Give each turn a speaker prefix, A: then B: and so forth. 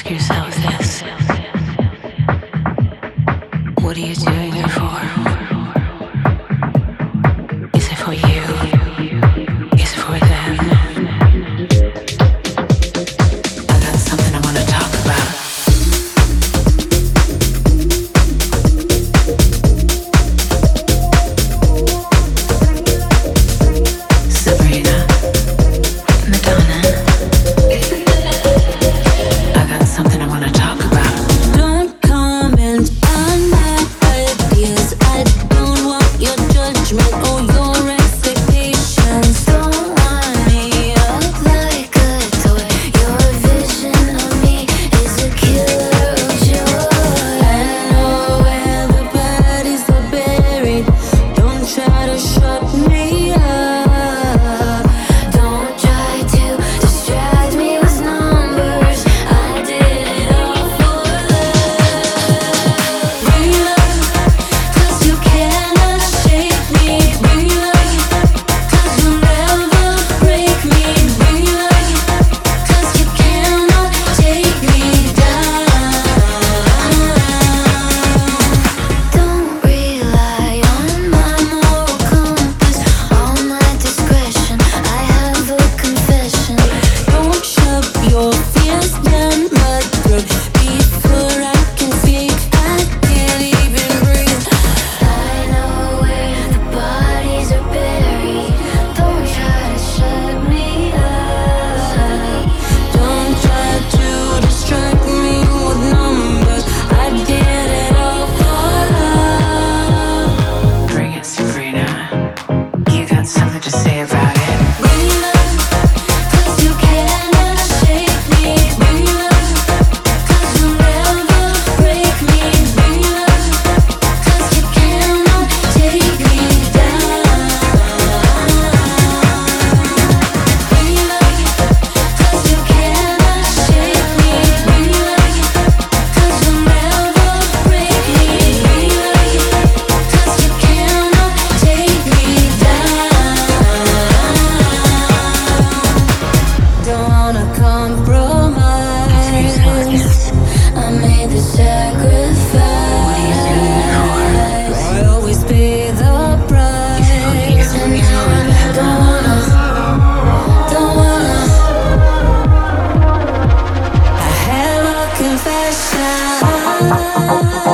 A: yourself this. What are you doing it for? Is it for you? Is it for them? I got something I want to talk about. Sabrina, Madonna. I got something I want to talk about.
B: Don't comment on my ideas. I don't want your judgment or your expectations. Don't want me up like a toy. Your vision of me is a killer of joy. I know where the bodies are buried. Don't try to shut me up. Don't try to distract me with numbers. I did it all for love. Real, 'cause you cannot shake me. Real, 'cause you'll never break me. Real, 'cause you cannot take me down. Don't rely on my moral compass, all my discretion. I have a confession. Don't shove your fears down my throat before I can speak. I can't even breathe. I know where the bodies are buried. Don't try to shut me up. Don't try to distract me with numbers. I did it all for love.
A: Bring it, Sabrina. You got something to say about it.
B: Real, 'cause you cannot shake me. Real, 'cause you'll never break me. Real, 'cause you cannot take me down. Real, 'cause you cannot shake me. Real, 'cause you'll never break me. Real, 'cause you cannot take me down. Don't wanna compromise. I made the sacrifice. I always pay the price. And now I don't wanna. I have a confession.